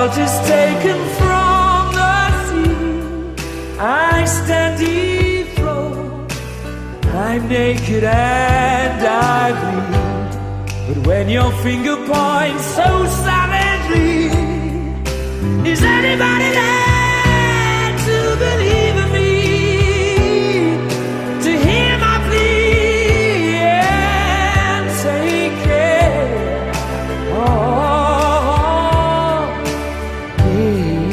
salt is taken from the sea. I stand dethroned, I'm naked and I bleed. But when your finger points so savagely, is anybody there to believe in me? To hear my plea and take care of me?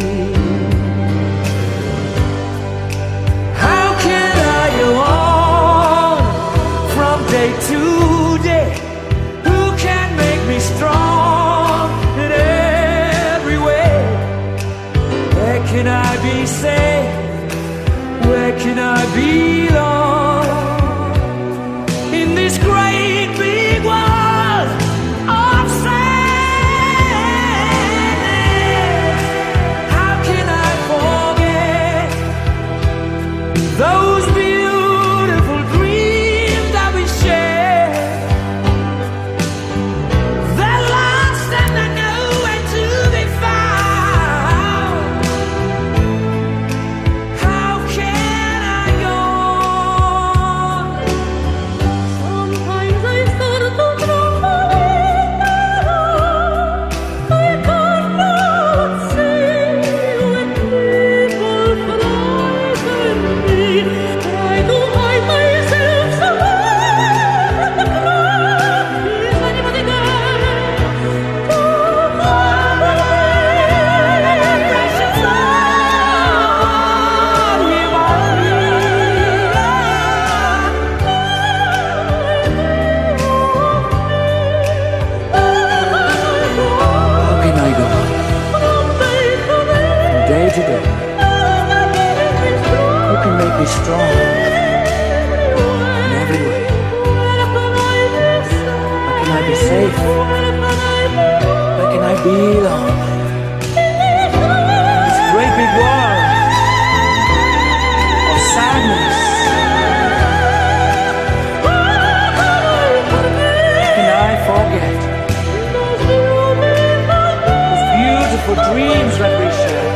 How can I go on from day to day? Who can make me strong in every way? Where can I be safe? Where can I belong? In this great big world of sadness, how can I forget those beautiful dreams that we shared? They're lost and they're nowhere to be found. How can I go on? Sometimes I start to tremble, I cannot see when people frighten me. Try to hide myself somewhere, but the crowd is anybody there to find me? Precious Lord, hear my How can I go on from day to day? Who can make me strong in every way? Where can I be safe? Where can I belong? This great big world of sadness. How can I forget those beautiful dreams that we shared?